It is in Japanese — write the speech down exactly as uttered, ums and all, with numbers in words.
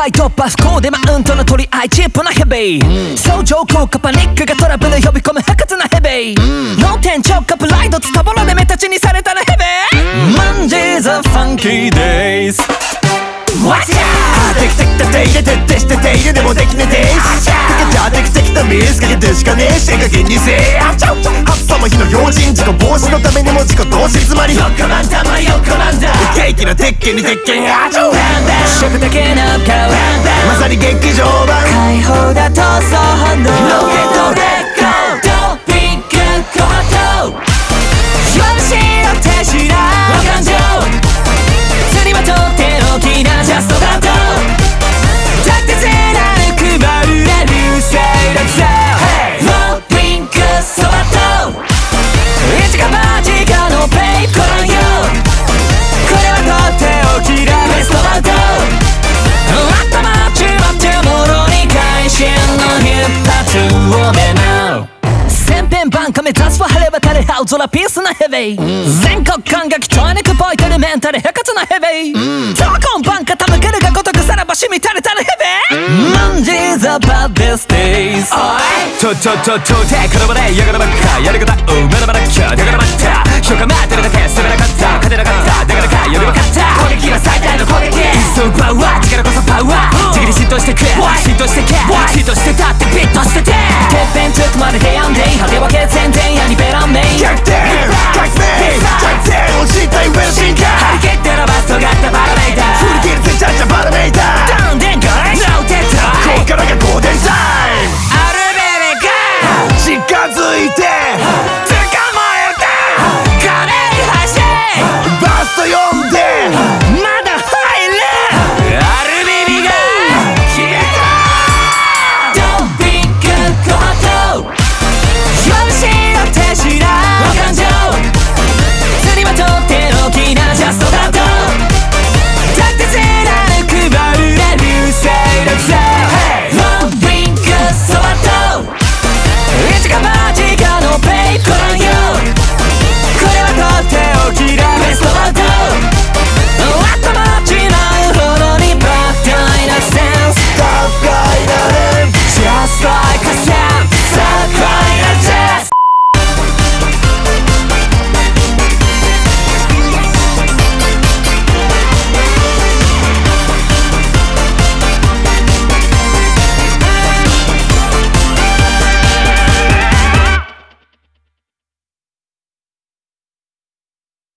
界突破不幸でマウントの取り合いチップなヘビー相乗効果パニックがトラブル呼び込む不屈なヘビー脳天直下プライドツタボロで目立ちにされたらヘビーマンジーザファンキーデイズWhat's up? できてきた手入れ徹底して手入れでもできねえでかけちゃできてきたミスかけてしかねえし加減にせえ朝の日の用心事故防止のためにも事故同士つまりよくなんだまよくなんだケーキの鉄拳に鉄拳あちょ食だけの顔まさに劇場版解放だとそのロケットでゴードピンクコマト調子の手品お感情釣りまとって大きなジャストだと立ててなる配られる勢力さローピンクソバト一か八かのペイプコロンよこれはとっておきだベストバウト頭ちまってもろに会心の一発を目な千遍バンカ目指すは晴れ渡る青空ピースなヘビー全国感激トイネクポイトルメンタルヘカツなヘビートコンバンカ傾けるがごとくさらばしみたれたるヘビーマンジーザバデステイズちょちょちょちょてこの場でやがらばっかやり方うめらばらっきゃだからばった評価待ってるだけす